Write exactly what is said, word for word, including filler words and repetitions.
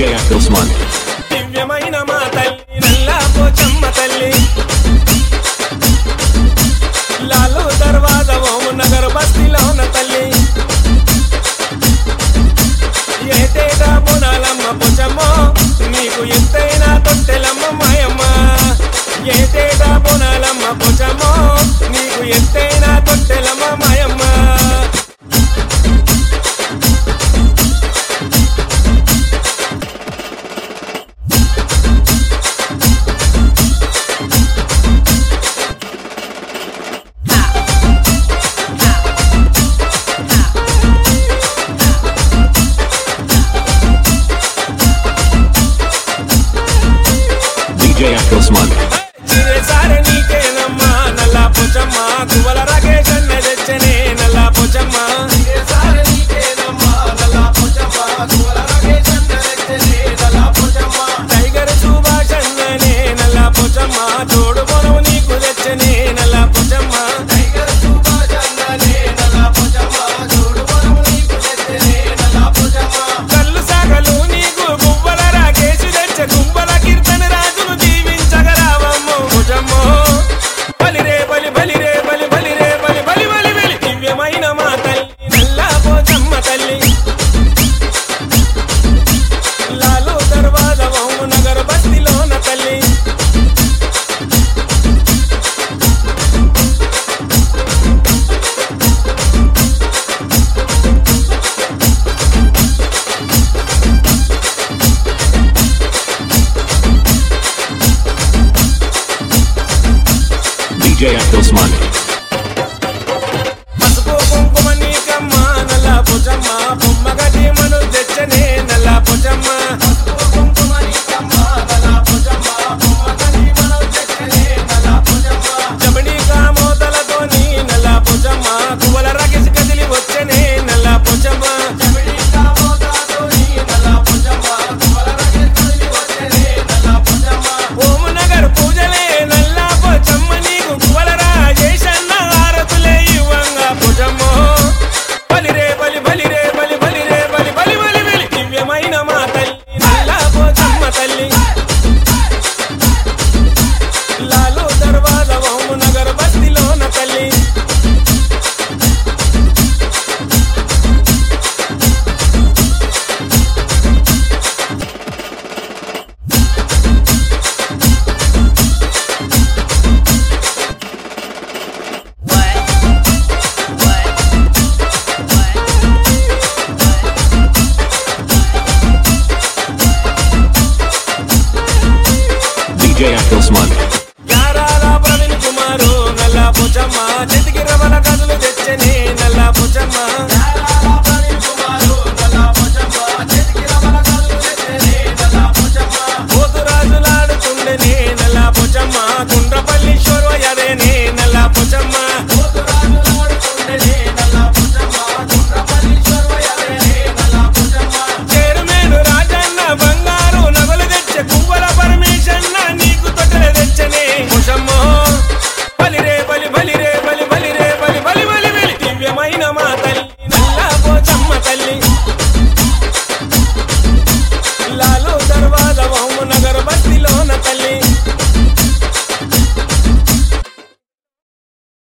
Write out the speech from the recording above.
DJ Osman దివ్యమైన మా తల్లి నల్లా పోచమ్మ తల్లి లాలు దర్వాజా ఓం నగర్ బస్తీలోన తల్లి ఏటేటా బోనాలమ్మ పోచమ్మ నీకు ఎంతైనా తొట్టెలమ్మ మాయమ్మ ఏటేటా బోనాలమ్మ పోచమ్మ నీకు ఎంతైనా తొట్టెలమ్మ మాయమ్మ ఉస్మాన్ చిరే సారే నీకేనమ్మా నల్లా పోచమ్మ కువల రాకేష్ అన్న తెచ్చనే నల్లా పోచమ్మ చిరే సారే నీకేనమ్మా నల్లా పోచమ్మ కువల రాకేష్ అన్న తెచ్చనే నల్లా పోచమ్మ టైగర్ సుభాష్ అన్ననే నల్లా పోచమ్మ తోడు పొలం నీకు తెచ్చనే నల్లా పోచమ్మ టైగర్ సుభాష్ అన్ననే నల్లా పోచమ్మ తోడు పొలం నీకు తెచ్చనే నల్లా పోచమ్మ కళ్ళు సాగలు నీకు గువ్వల రాకేష్ తెచ్చ గువ్వల కీర్తన రాజును బలిరే బలి బలిరే బలి బలిరే బలి బలి బలి బలి దివ్యమైన మా తల్లి నల్లా పోచమ్మ తల్లి లాలు దర్వాజా ఓం నగర్ బస్తీలోన తల్లి డీజే ఉస్మాన్